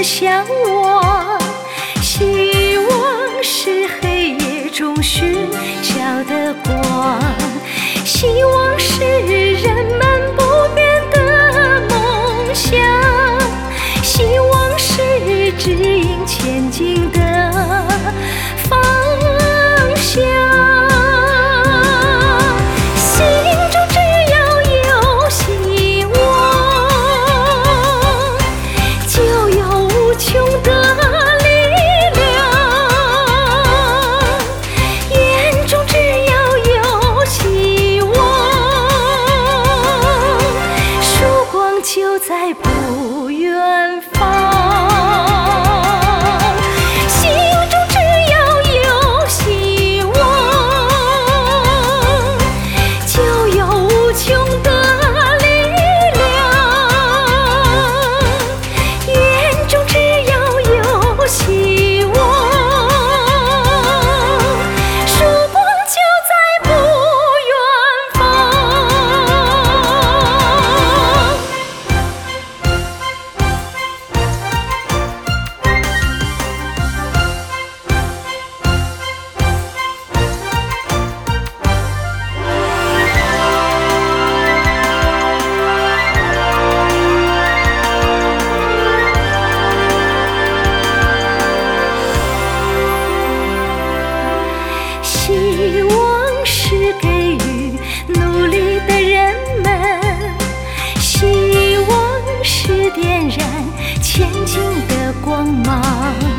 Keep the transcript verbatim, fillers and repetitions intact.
向往。希望是黑夜中寻找的光，希望是人们不变的梦想，希望是指引前进的方向。心中只要有希望，就有无穷的就在不远方，心中只要有希望，就有无穷的力量。眼中只要有希望，曙光就在不远方。希望是给予努力的人们，希望是点燃前进的光芒。